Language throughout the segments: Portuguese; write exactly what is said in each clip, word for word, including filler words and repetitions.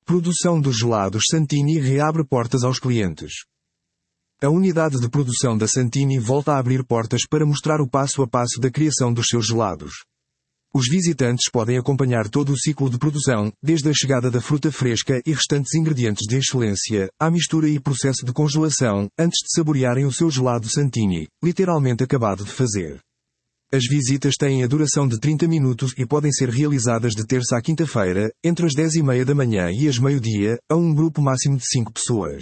Produção dos gelados Santini reabre portas aos clientes. A unidade de produção da Santini volta a abrir portas para mostrar o passo a passo da criação dos seus gelados. Os visitantes podem acompanhar todo o ciclo de produção, desde a chegada da fruta fresca e restantes ingredientes de excelência, à mistura e processo de congelação, antes de saborearem o seu gelado Santini, literalmente acabado de fazer. As visitas têm a duração de trinta minutos e podem ser realizadas de terça à quinta-feira, entre as dez e meia da manhã e as meio-dia, a um grupo máximo de cinco pessoas.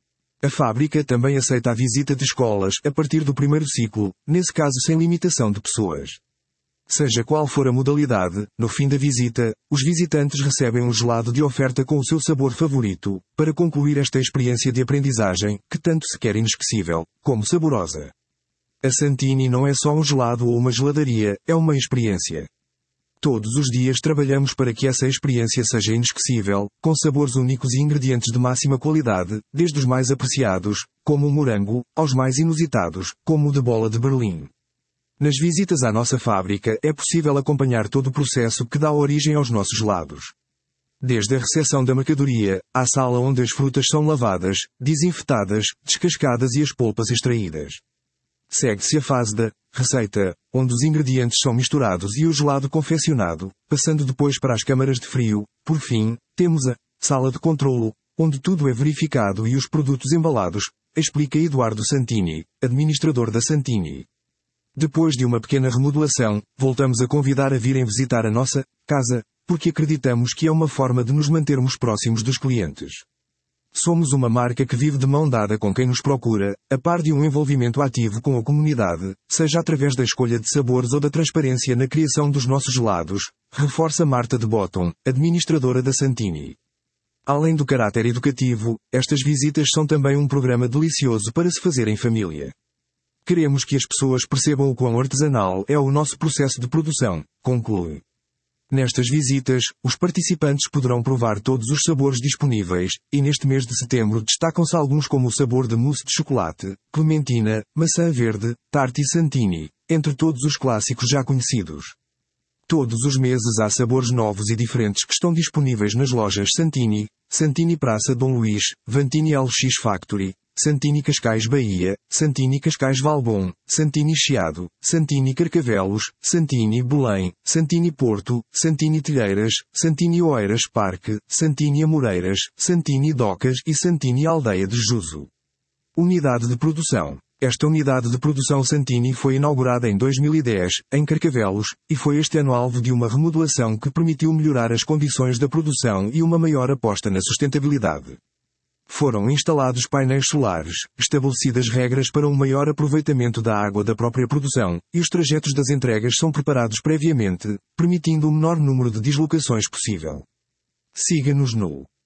A fábrica também aceita a visita de escolas a partir do primeiro ciclo, nesse caso sem limitação de pessoas. Seja qual for a modalidade, no fim da visita, os visitantes recebem um gelado de oferta com o seu sabor favorito, para concluir esta experiência de aprendizagem, que tanto se quer inesquecível, como saborosa. A Santini não é só um gelado ou uma geladaria, é uma experiência. Todos os dias trabalhamos para que essa experiência seja inesquecível, com sabores únicos e ingredientes de máxima qualidade, desde os mais apreciados, como o morango, aos mais inusitados, como o de bola de Berlim. Nas visitas à nossa fábrica é possível acompanhar todo o processo que dá origem aos nossos gelados. Desde a recepção da mercadoria, à sala onde as frutas são lavadas, desinfetadas, descascadas e as polpas extraídas. Segue-se a fase da receita, onde os ingredientes são misturados e o gelado confeccionado, passando depois para as câmaras de frio. Por fim, temos a sala de controlo, onde tudo é verificado e os produtos embalados, explica Eduardo Santini, administrador da Santini. Depois de uma pequena remodelação, voltamos a convidar a virem visitar a nossa casa, porque acreditamos que é uma forma de nos mantermos próximos dos clientes. Somos uma marca que vive de mão dada com quem nos procura, a par de um envolvimento ativo com a comunidade, seja através da escolha de sabores ou da transparência na criação dos nossos gelados, reforça Marta de Botton, administradora da Santini. Além do caráter educativo, estas visitas são também um programa delicioso para se fazer em família. Queremos que as pessoas percebam o quão artesanal é o nosso processo de produção, conclui. Nestas visitas, os participantes poderão provar todos os sabores disponíveis, e neste mês de setembro destacam-se alguns como o sabor de mousse de chocolate, clementina, maçã verde, tarte e Santini, entre todos os clássicos já conhecidos. Todos os meses há sabores novos e diferentes que estão disponíveis nas lojas Santini, Santini Praça Dom Luís, Vantini L X Factory, Santini Cascais Bahia, Santini Cascais Valbom, Santini Chiado, Santini Carcavelos, Santini Belém, Santini Porto, Santini Telheiras, Santini Oeiras Parque, Santini Amoreiras, Santini Docas e Santini Aldeia de Juso. Unidade de produção. Esta unidade de produção Santini foi inaugurada em dois mil e dez, em Carcavelos, e foi este ano alvo de uma remodelação que permitiu melhorar as condições da produção e uma maior aposta na sustentabilidade. Foram instalados painéis solares, estabelecidas regras para um maior aproveitamento da água da própria produção, e os trajetos das entregas são preparados previamente, permitindo o menor número de deslocações possível. Siga-nos no